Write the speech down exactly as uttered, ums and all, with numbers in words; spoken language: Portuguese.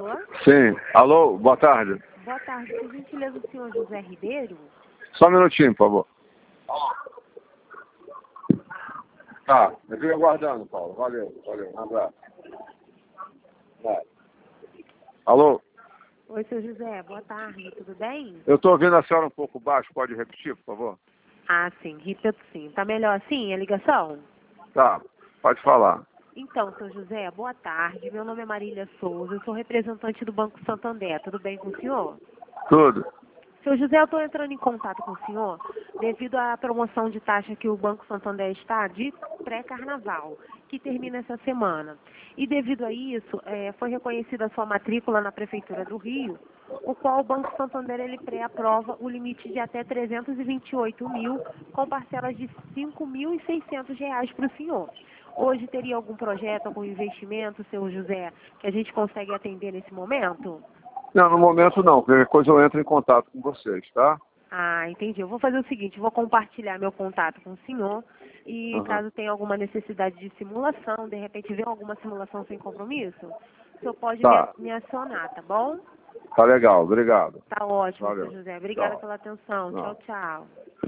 Alô? Sim. Alô, boa tarde. Boa tarde. Por gentileza, o senhor José Ribeiro? Só um minutinho, por favor. Tá, eu fico aguardando, Paulo. Valeu, valeu. Um abraço. Vai. Alô? Oi, seu José. Boa tarde. Tudo bem? Eu estou ouvindo a senhora um pouco baixo. Pode repetir, por favor? Ah, sim. Repito sim. Tá melhor assim a ligação? Tá, pode falar. Então, seu José, boa tarde. Meu nome é Marília Souza. Eu sou representante do Banco Santander. Tudo bem com o senhor? Tudo. Seu José, eu estou entrando em contato com o senhor devido à promoção de taxa que o Banco Santander está de pré-carnaval, que termina essa semana. E devido a isso, eh, foi reconhecida a sua matrícula na Prefeitura do Rio, o qual o Banco Santander ele pré-aprova o limite de até trezentos e vinte e oito mil, com parcelas de cinco mil e seiscentos reais para o senhor. Hoje teria algum projeto, algum investimento, seu José, que a gente consegue atender nesse momento? Não, no momento não. Qualquer coisa eu entro em contato com vocês, tá? Ah, entendi. Eu vou fazer o seguinte, vou compartilhar meu contato com o senhor e Uhum. caso tenha alguma necessidade de simulação, de repente ver alguma simulação sem compromisso, o senhor pode me, Tá, me acionar, tá bom? tá legal. Obrigado. Tá ótimo, seu Valeu. José. Obrigada Tchau. pela atenção. Tchau, Não. tchau.